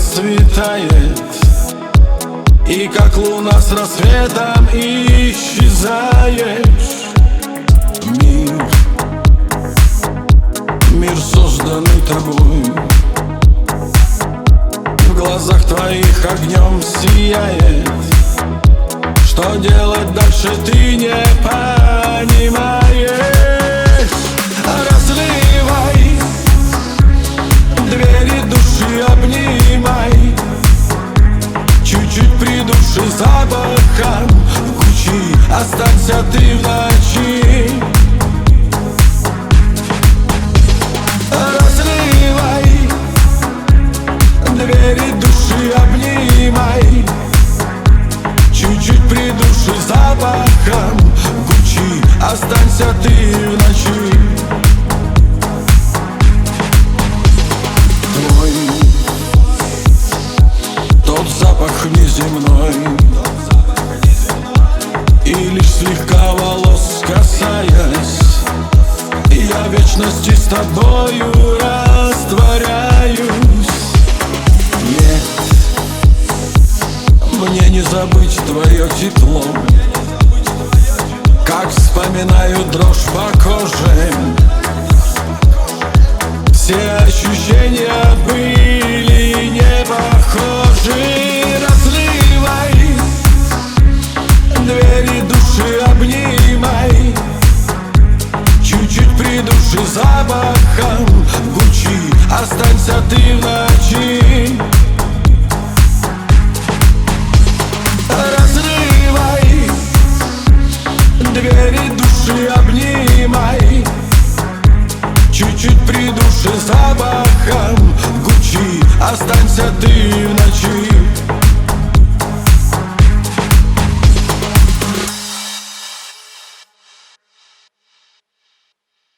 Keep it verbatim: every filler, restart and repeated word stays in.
расцветает, и как луна с рассветом исчезаешь. Мир, мир, созданный тобой, в глазах твоих огнем сияет. Что делать дальше, ты не понимаешь. Разливай, двери души обнимай, чуть-чуть придуши запахом Гуччи, останься ты в ночи. Разливай, двери души обнимай, чуть-чуть придуши запахом Гуччи, останься ты в ночи. Твой, тот запах неземной, и лишь слегка волос касаясь, я в вечности с тобою растворяюсь. Нет, мне не забыть твое тепло, как вспоминаю дрожь по коже. Все ощущения были не похожи. Разливай, двери души обнимай, чуть-чуть придуши запахом Гуччи, останься ты в ночи. Разрывай, двери души обнимай, чуть-чуть придуши запахом Гуччи, останься ты в ночи.